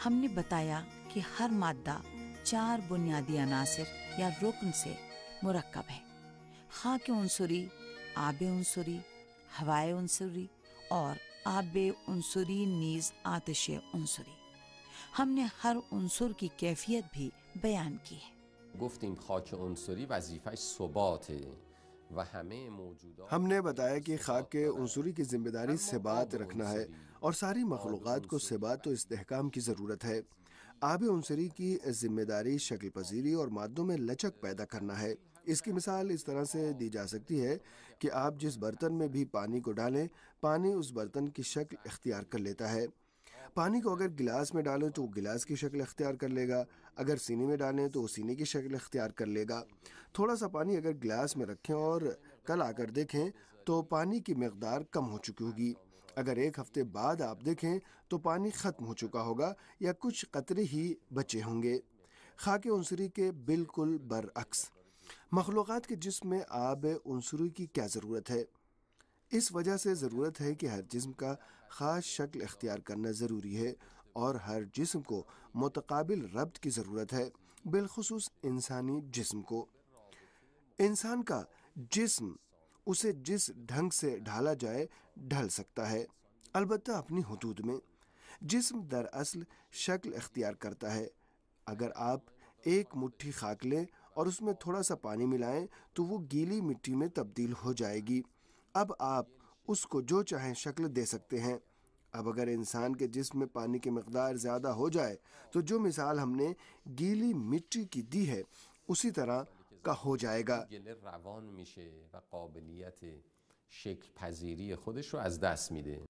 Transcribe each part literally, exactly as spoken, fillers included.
ہم نے بتایا کہ ہر مادہ چار بنیادی عناصر یا رکن سے مرکب ہے: خاک عنصری، آب عنصری، ہوائے عنصری اور آب عنصری نیز آتش عنصری۔ ہم نے ہر عنصر کی کیفیت بھی بیان کی ہے۔ گفتیم خاک عنصری وظیفه‌اش ثباته و همه موجودات ہم نے بتایا کہ خاک کے عنصری کی ذمہ داری ثبات رکھنا ہے اور ساری مخلوقات کو ثبات و استحکام کی ضرورت ہے۔ آب عنصری کی ذمہ داری شکل پذیری اور مادوں میں لچک پیدا کرنا ہے۔ اس کی مثال اس طرح سے دی جا سکتی ہے کہ آپ جس برتن میں بھی پانی کو ڈالیں، پانی اس برتن کی شکل اختیار کر لیتا ہے۔ پانی کو اگر گلاس میں ڈالیں تو وہ گلاس کی شکل اختیار کر لے گا، اگر سینے میں ڈالیں تو وہ سینے کی شکل اختیار کر لے گا۔ تھوڑا سا پانی اگر گلاس میں رکھیں اور کل آ کر دیکھیں تو پانی کی مقدار کم ہو چکی ہوگی۔ اگر ایک ہفتے بعد آپ دیکھیں تو پانی ختم ہو چکا ہوگا یا کچھ قطرے ہی بچے ہوں گے۔ خاک عنصری کے بالکل برعکس مخلوقات کے جسم میں آب عنصری کی کیا ضرورت ہے؟ اس وجہ سے ضرورت ہے کہ ہر جسم کا خاص شکل اختیار کرنا ضروری ہے اور ہر جسم کو متقابل ربط کی ضرورت ہے، بالخصوص انسانی جسم کو۔ انسان کا جسم اسے جس ڈھنگ سے ڈھالا جائے ڈھل سکتا ہے، البتہ اپنی حدود میں۔ جسم دراصل شکل اختیار کرتا ہے۔ اگر آپ ایک مٹھی خاک لیں اور اس میں تھوڑا سا پانی ملائیں تو وہ گیلی مٹی میں تبدیل ہو جائے گی۔ اب آپ اس کو جو چاہیں شکل دے سکتے ہیں۔ اب اگر انسان کے جسم میں پانی کی مقدار زیادہ ہو جائے تو جو مثال ہم نے گیلی مٹی کی دی ہے اسی طرح کا ہو جائے گا۔ گله روان میشه و قابلیت شکل پذیری خودش رو از دست میده۔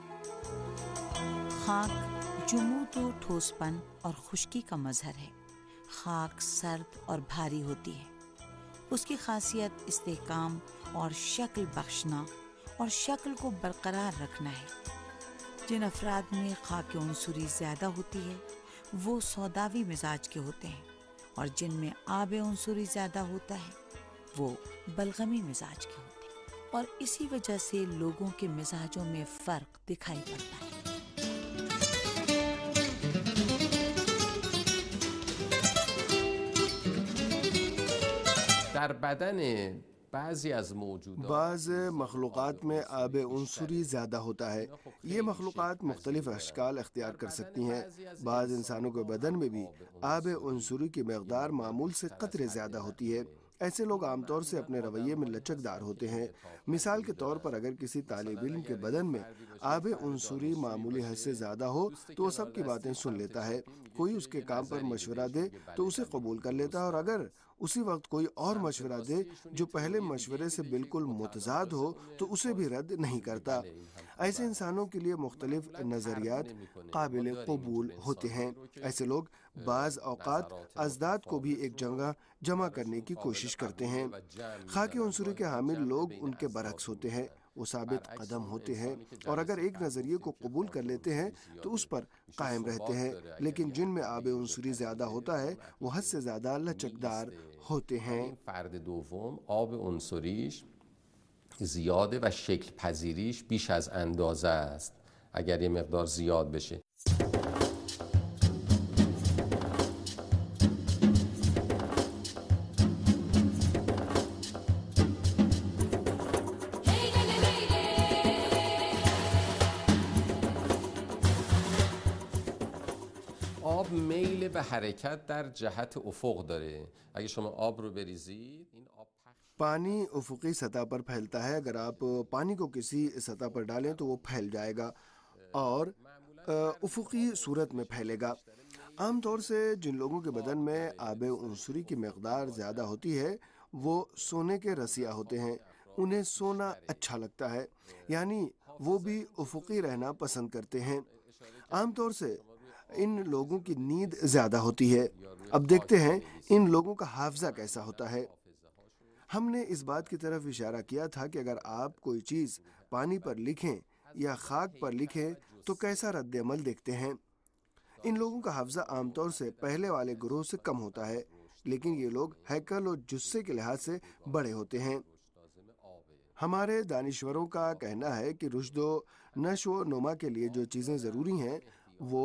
خاک جمود و ٹھوس پن اور خشکی کا مظہر ہے۔ خاک سرد اور بھاری ہوتی ہے۔ اس کی خاصیت استحکام اور شکل بخشنا اور شکل کو برقرار رکھنا ہے۔ جن افراد میں خاک عنصری زیادہ ہوتی ہے وہ سوداوی مزاج کے ہوتے ہیں، اور جن میں آب عنصری زیادہ ہوتا ہے وہ بلغمی مزاج کے ہوتے ہیں، اور اسی وجہ سے لوگوں کے مزاجوں میں فرق دکھائی پڑتا ہے۔ در بدن بعضی از موجودات بعض مخلوقات میں آب عنصری زیادہ ہوتا ہے۔ یہ مخلوقات مختلف اشکال اختیار کر سکتی ہیں۔ بعض انسانوں کے بدن میں بھی آب عنصری کی مقدار معمول سے قطرے زیادہ ہوتی ہے۔ ایسے لوگ عام طور سے اپنے رویے میں لچکدار ہوتے ہیں۔ مثال کے طور پر اگر کسی طالب علم کے بدن میں آب عنصری معمولی حد سے زیادہ ہو تو وہ سب کی باتیں سن لیتا ہے۔ کوئی اس کے کام پر مشورہ دے تو اسے قبول کر لیتا ہے، اور اگر اسی وقت کوئی اور مشورہ دے جو پہلے مشورے سے بالکل متضاد ہو تو اسے بھی رد نہیں کرتا۔ ایسے انسانوں کے لیے مختلف نظریات قابل قبول ہوتے ہیں۔ ایسے لوگ بعض اوقات ازداد کو بھی ایک جگہ جمع کرنے کی کوشش کرتے ہیں۔ خاک عنصری کے حامل لوگ ان کے برعکس ہوتے ہیں۔ وہ ثابت قدم ہوتے ہیں اور اگر ایک نظریے کو قبول کر لیتے ہیں تو اس پر قائم رہتے ہیں، لیکن جن میں آب عنصری زیادہ ہوتا ہے وہ حد سے زیادہ لچکدار ہوتے ہیں۔ فرد دوم آب عنصریش زیاده و شکل پذیریش بیش از اندازه است. اگر یه مقدار زیاد بشه آب میل به حرکت در جهت افق داره. اگه شما آب رو بریزید این آب پانی افقی سطح پر پھیلتا ہے۔ اگر آپ پانی کو کسی سطح پر ڈالیں تو وہ پھیل جائے گا اور افقی صورت میں پھیلے گا۔ عام طور سے جن لوگوں کے بدن میں آب عنصری کی مقدار زیادہ ہوتی ہے وہ سونے کے رسیا ہوتے ہیں۔ انہیں سونا اچھا لگتا ہے، یعنی وہ بھی افقی رہنا پسند کرتے ہیں۔ عام طور سے ان لوگوں کی نیند زیادہ ہوتی ہے۔ اب دیکھتے ہیں ان لوگوں کا حافظہ کیسا ہوتا ہے۔ ہم نے اس بات کی طرف اشارہ کیا تھا کہ اگر آپ کوئی چیز پانی پر لکھیں یا خاک پر لکھیں تو کیسا رد عمل دیکھتے ہیں۔ ان لوگوں کا حافظہ عام طور سے پہلے والے گروہ سے کم ہوتا ہے، لیکن یہ لوگ ہیکل اور جثے کے لحاظ سے بڑے ہوتے ہیں۔ ہمارے دانشوروں کا کہنا ہے کہ رشد و نشو و نما کے لیے جو چیزیں ضروری ہیں وہ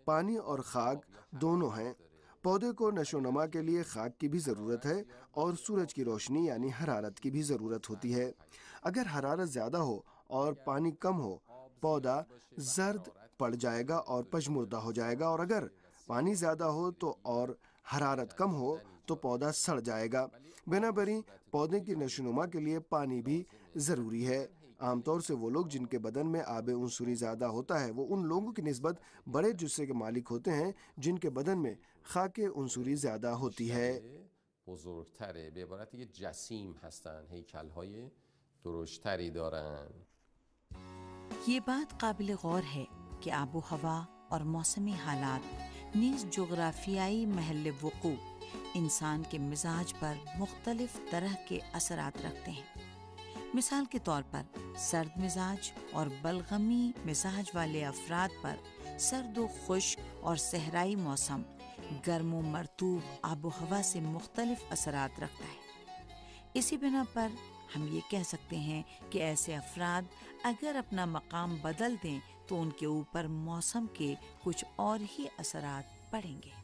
پانی اور خاک دونوں ہیں۔ پودے کو نشو و نما کے لیے خاک کی بھی ضرورت ہے اور سورج کی روشنی یعنی حرارت کی بھی ضرورت ہوتی ہے۔ اگر حرارت زیادہ ہو اور پانی کم ہو، پودا زرد پڑ جائے گا اور پژمردہ ہو جائے گا، اور اگر پانی زیادہ ہو تو اور حرارت کم ہو تو پودا سڑ جائے گا۔ بنابراین پودے کی نشو و نما کے لیے پانی بھی ضروری ہے۔ عام طور سے وہ لوگ جن کے بدن میں آب عنصری زیادہ ہوتا ہے وہ ان لوگوں کی نسبت بڑے جثے کے مالک ہوتے ہیں جن کے بدن میں خاک عنصری زیادہ ہوتی ہے۔ بزرگتره، به عبارت یه جسیم هستن، هیکل‌های درشتری دارن۔ یہ بات قابل غور ہے کہ آب و ہوا اور موسمی حالات نیز جغرافیائی محل وقوع انسان کے مزاج پر مختلف طرح کے اثرات رکھتے ہیں۔ مثال کے طور پر سرد مزاج اور بلغمی مزاج والے افراد پر سرد و خشک اور صحرائی موسم گرم و مرطوب آب و ہوا سے مختلف اثرات رکھتا ہے۔ اسی بنا پر ہم یہ کہہ سکتے ہیں کہ ایسے افراد اگر اپنا مقام بدل دیں تو ان کے اوپر موسم کے کچھ اور ہی اثرات پڑیں گے۔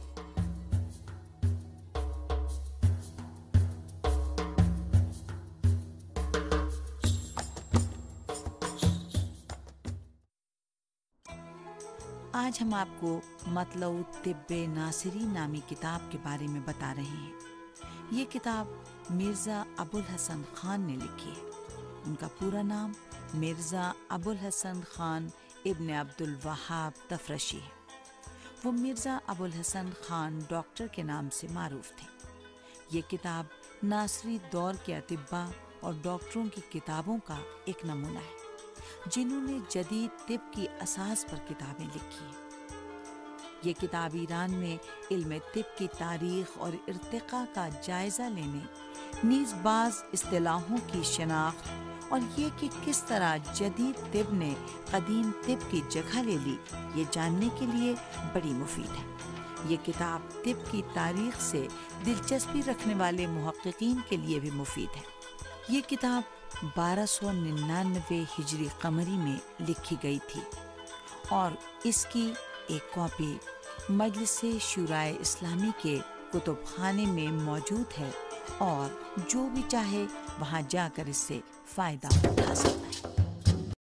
آج ہم آپ کو مطلع طب ناصری نامی کتاب کے بارے میں بتا رہے ہیں۔ یہ کتاب مرزا ابوالحسن خان نے لکھی ہے۔ ان کا پورا نام مرزا ابوالحسن خان ابن عبد الوہاب تفرشی ہے۔ وہ مرزا ابوالحسن خان ڈاکٹر کے نام سے معروف تھے۔ یہ کتاب ناصری دور کے اطباء اور ڈاکٹروں کی کتابوں کا ایک نمونہ ہے جنہوں نے جدید طب کی اساس پر کتابیں لکھی ہیں۔ یہ کتاب ایران میں علم طب کی تاریخ اور ارتقاء کا جائزہ لینے، نیز بعض اصطلاحوں کی شناخت اور یہ کہ کس طرح جدید طب نے قدیم طب کی جگہ لے لی، یہ جاننے کے لیے بڑی مفید ہے۔ یہ کتاب طب کی تاریخ سے دلچسپی رکھنے والے محققین کے لیے بھی مفید ہے۔ یہ کتاب بارہ سو ننانوے ہجری قمری میں لکھی گئی تھی اور اس کی ایک کاپی مجلس شورائے اسلامی کے کتب خانے میں موجود ہے اور جو بھی چاہے وہاں جا کر اس سے فائدہ اٹھا سکتا ہے۔